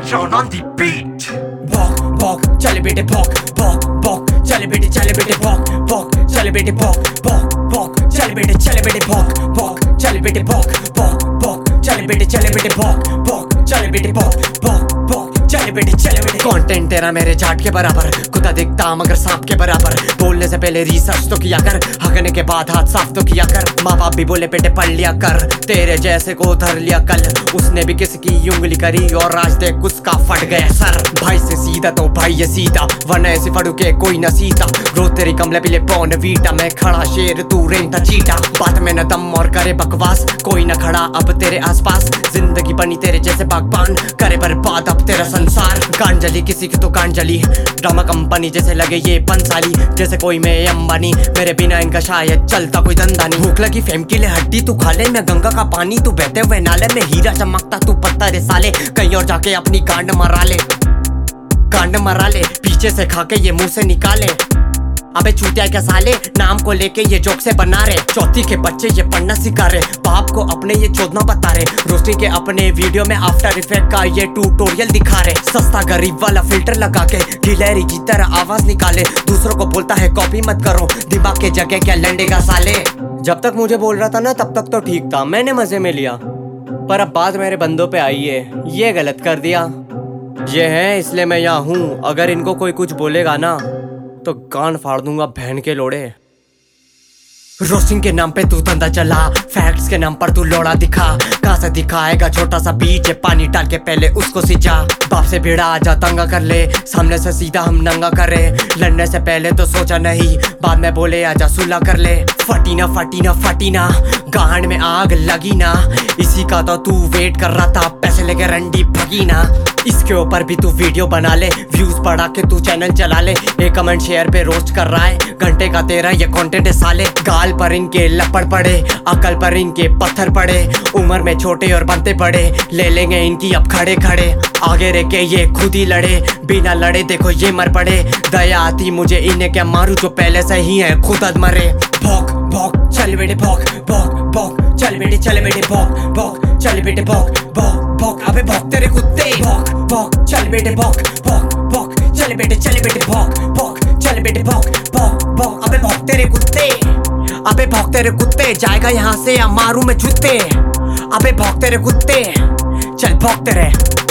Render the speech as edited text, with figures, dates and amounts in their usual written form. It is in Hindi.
John on the beat. Bok bok chale bete bok bok bok chale bete bok bok chale bete bok bok bok chale bete bok bok chale bete bok bok bok chale bete bok bok chale bete bok bok bok चले बेटे कंटेंट तेरा मेरे चाट के बराबर, खुदा दिखता मगर सांप के बराबर। बोलने से पहले रिसर्च तो किया कर, हकने के बाद हाथ साफ तो किया कर। माँ बाप भी बोले बेटे पढ़ लिया कर, तेरे जैसे को धर लिया कल। उसने भी किसी की उंगली करी और आज देख उसका फट गया सर। भाई से सीधा तो भाई ये सीधा, वरना ऐसे फड़ू के कोई न सीता। ग्रोथ तेरी कमले पिले पौन वीटा, मैं खड़ा शेर तू रेंटा चीटा। बात में न दम और करे बकवास, कोई न खड़ा अब तेरे आसपास। जिंदगी बनी तेरे जैसे बागबान, करे बर्बाद अब तेरा संसार। गांजली किसी की तो गांजली, ड्रामा कंपनी जैसे लगे ये पंसाली। जैसे कोई मैं अंबानी, मेरे बिना इनका शायद चलता कोई धंधा नहीं। भूख लगी फेम के लिए हड्डी तू खा ले, मैं गंगा का पानी तू बहते हुए नाले में। हीरा चमकता तू पत्थर साले, कहीं और जाके अपनी गांड मरा ले, गांड मरा ले। पीछे से खा के ये मुंह से निकाले, अबे चूतिया क्या साले, नाम को लेके ये जोक से बना रहे। चौथी के बच्चे ये पढ़ना सिखा रहे, बाप को अपने ये चोदना बता रहे। रोशनी के अपने वीडियो में आफ्टर इफेक्ट का ये ट्यूटोरियल दिखा रहे। सस्ता गरीब वाला फिल्टर लगा के गिलहरी की तरह आवाज निकाले। दूसरों को बोलता है कॉपी मत करो, दिमाग के जगह क्या लंडेगा साले। जब तक मुझे बोल रहा था ना तब तक तो ठीक था, मैंने मजे में लिया। पर अब बात मेरे बंदों पे आई है, ये गलत कर दिया। ये है इसलिए मैं यहाँ हूँ, अगर इनको कोई कुछ बोलेगा ना तो कान फाड़ दूंगा बहन के लोड़े। रोस्टिंग के नाम पे तू धंधा चला, फैक्ट्स के नाम पर तू लोड़ा दिखा। कहाँ से दिखाएगा छोटा सा बीच, पानी डाल के पहले उसको सिंचा। बाप से भिड़ा आजा दंगा कर ले, सामने से सीधा हम नंगा करे। लड़ने से पहले तो सोचा नहीं, बाद में बोले आजा सुलह कर ले। फटीना फटीना फटीना, गांड में आग लगी ना। इसी का तो तू वेट कर रहा था, पैसे लेके रंडी भगी ना। इसके ऊपर भी तू वीडियो बना ले, व्यूज बढ़ा के तू चैनल चला ले। एक कमेंट शेयर पे रोस्ट कर रहा है, घंटे का तेरा ये कंटेंट है साले। गाल पर इनके लपड़ पड़े, अकल पर इनके पत्थर पड़े। उम्र में छोटे और बनते बड़े, ले लेंगे इनकी अब खड़े खड़े। आगे रह के ये खुद ही लड़े, बिना लड़े देखो ये मर पड़े। दया आती मुझे इन्हें क्या मारूं, जो पहले से ही है खुद अद मरे। भौक भौक चल बेटे भौक भौक भौक चल बेटे भौक भौक चल बेटे भौक भौक भौक। अबे भौक तेरे कुत्ते, भौक भौक चल बेटे भौक भौक भौक चल बेटे भौक भौक चल बेटे भौक भौक भौक। अबे भौक तेरे कुत्ते, अबे भौक तेरे कुत्ते, जाएगा यहाँ से या मारूं मैं जूते। अबे भौक तेरे कुत्ते, चल भौक तेरे।